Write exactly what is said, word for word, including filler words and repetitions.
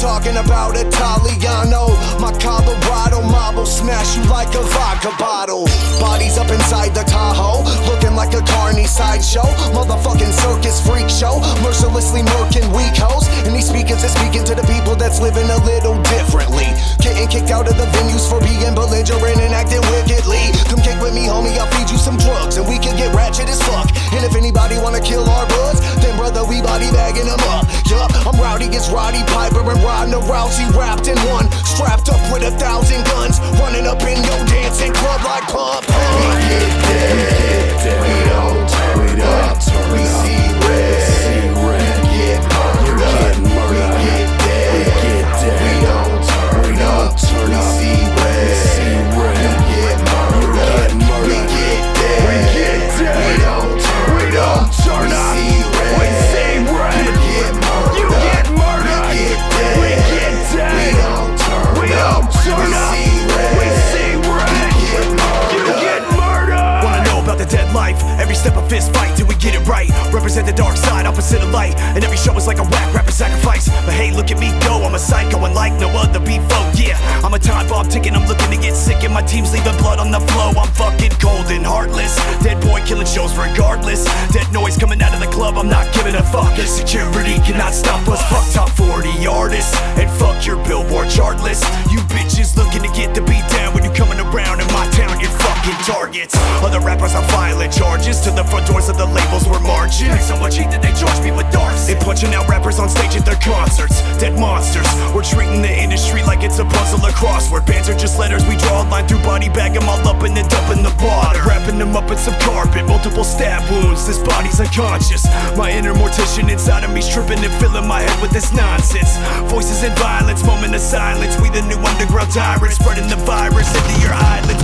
talking about Italiano. My Colorado mob will smash you like a vodka bottle. Bodies up inside the Tahoe, looking like a carny sideshow. Motherfucking circus freak show, mercilessly murking weak hoes. And these speakers are speaking to the people that's living a little differently. Getting kicked out of the venues for being belligerent and acting wickedly. Come kick with me, homie, I'll feed you some drugs, and we can get ratchet as fuck. And if anybody wanna kill our buds, then brother, we body bagging them up. Yup, I'm rowdy as Roddy Piper and Ronda Rousey wrapped in one, strapped up with a thousand guns, running up in your dancing club like pump. We get dead, we don't turn up, we see red, see red, get murdered, we get dead, we get dead, we don't turn up, we see red, see red, get murdered, we get dead, we get dead, we don't turn up, we see red, we see red, get murdered, you get murdered, we get dead, we don't turn up, we see red, we see red, get murdered, you get murdered. Wanna know about the dead life? Every step of fist fight till we get it right. Represent the dark side, opposite of light. And every show is like a whack rapper sacrifice. But hey, look at me go, I'm a psycho and like no other B-folk. Yeah, I'm a time bomb ticking, I'm looking to get sick, and my team's leaving blood on the flow. I'm fucking cold and heartless, dead boy killing shows regardless. Dead noise coming out of the club, I'm not giving a fuck. Insecurity cannot stop us. Fuck top forty artists, and fuck your Billboard chart list. You bitches looking to get the beat down when you're coming around in my town, you're fucking targets. Other rappers on violent charges, to the front doors of the labels we're marching. Pay so much heat that they charge me with darts. They punching out rappers on stage at their concerts, dead monsters. We're treating the industry like it's a puzzle or crossword. Bands are just letters, we draw a line through body, bag them all up and then dump in the water. Wrapping them up in some carpet, multiple stab wounds, this body's unconscious. My inner mortician inside of me's tripping and filling my head with this nonsense. Voices in violence, moment of silence. We the new underground tyrants, spreading the virus into your eyelids.